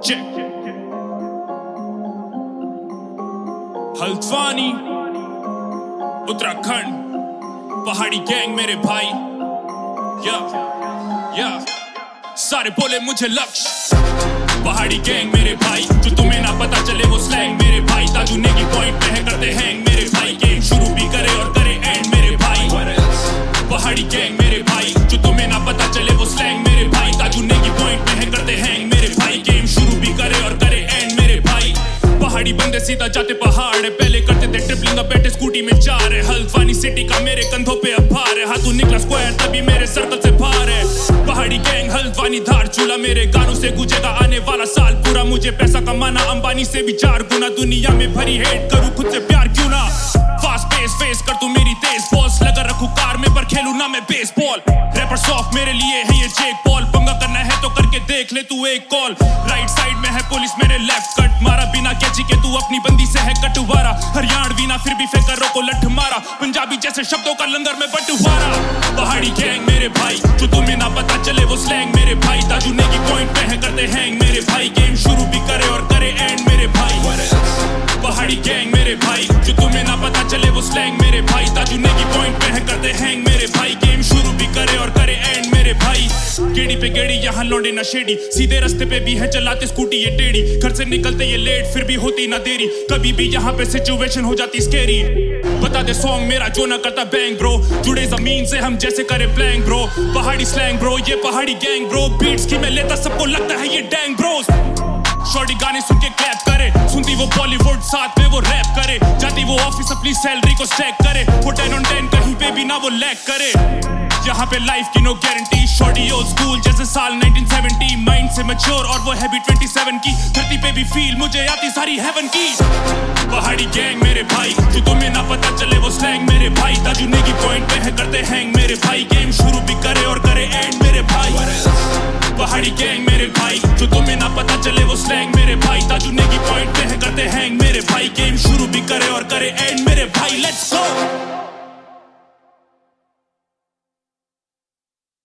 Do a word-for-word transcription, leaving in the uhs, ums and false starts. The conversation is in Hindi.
check. हल्द्वानी उत्तराखंड पहाड़ी गैंग मेरे भाई या या सारे बोले मुझे लक्ष्य पहाड़ी गैंग मेरे भाई जो तुम्हें ना पता चले वो स्लैंग मेरे भाई ताजू नेगी पॉइंट पे है करते हैंग मेरे भाई गेम शुरू भी करे और करे एंड मेरे भाई पहाड़ी गैंग मेरे भाई जो तुम्हें ना पता चले वो स्लैंग मेरे भाई ताजू नेगी पॉइंट पे है करते हैंग मेरे भाई गेम शुरू भी करे और करे एंड मेरे भाई पहाड़ी बंदे सीधा जाते पहाड़ है पहले करते थे ट्रिपलिंग अब बैठे स्कूटी में चार है हल्द्वानी सिटी का मेरे कंधों पे अब भार है हाथों निकला स्क्वायर तभी मेरे सर्कल से बाहर है पहाड़ी गैंग हल्द्वानी धार चूल्हा मेरे गानों से गुजेगा आने वाला साल पूरा मुझे पैसा कमाना अंबानी से भी चार गुना दुनिया में भरी हेट करूं खुद से प्यार क्यों ना फास्ट पेस फेस कर तू मेरी तेज बॉस लगा रखूं कार में पर खेलूं ना मैं बेसबॉल रैपर सॉफ्ट मेरे लिए है ये जेक पॉल पंगा करना है तो करके देख ले तू एक कॉल राइट साइड में है पुलिस मेरे लेफ्ट कट मारा बिना कैची के तू अपनी बंदी से है कटवारा हरियाणवी ना फिर भी फेकरों को लठ मारा पंजाबी जैसे शब्दों का लंगर में बंटवारा पहाड़ी गैंग मेरे भाई जो तुम्हें ना पता चले वो स्लैंग मेरे भाई ताजू नेगी पॉइंट पे है करते हैंग मेरे भाई गेम शुरू भी करे और करे एंड मेरे भाई पहाड़ी गैंग मेरे भाई जो तुम्हें ना पता चले वो स्लैंग मेरे भाई ताजू नेगी पॉइंट पे है करते हैंग मेरे भाई गेम शुरू भी करे और करे एंड मेरे भाई गेड़ी पे गेड़ी यहाँ लौंडे नशेड़ी सीधे रास्ते पे भी है चलाते स्कूटी ये टेढ़ी घर से निकलते ये लेट फिर भी होती ना देरी कभी भी यहाँ पे सिचुएशन हो जाती स्कैरी बता दे सॉन्ग मेरा जो ना करता बैंग ब्रो जुड़े जमीन से हम जैसे करे प्लैंग ब्रो पहाड़ी स्लैंग ब्रो ये पहाड़ी गैंग ब्रो बीट्स की मैं लेता सबको लगता है ये डैंग ब्रोस शॉर्टी गाने सुन के क्लैप करे सुनती वो बॉलीवुड साथ में वो रैप करे जाती वो ऑफिस अपनी सैलरी को स्टैक करे वो टेन ऑन टेन कहीं पे भी ना वो लैग करे यहाँ पे लाइफ की no guarantee shorty old school जैसे साल नाइनटीन सेवेंटी माइंड से मैच्योर और वो हैबिट ट्वेंटी सेवन की धरती पे भी फील मुझे आती सारी हेवन की पहाड़ी गैंग मेरे भाई जो तुम्हें ना पता चले वो स्लैंग मेरे भाई ताजू नेगी पॉइंट पे है करते हैंग मेरे भाई गेम शुरू भी करे और करे एंड मेरे भाई पहाड़ी गैंग मेरे भाई जो तुम्हें ना पता चले वो स्लैंग मेरे भाई ताजू नेगी पॉइंट पे है करते हैंग मेरे भाई गेम शुरू भी करे और करे एंड मेरे भाई लेट्स गो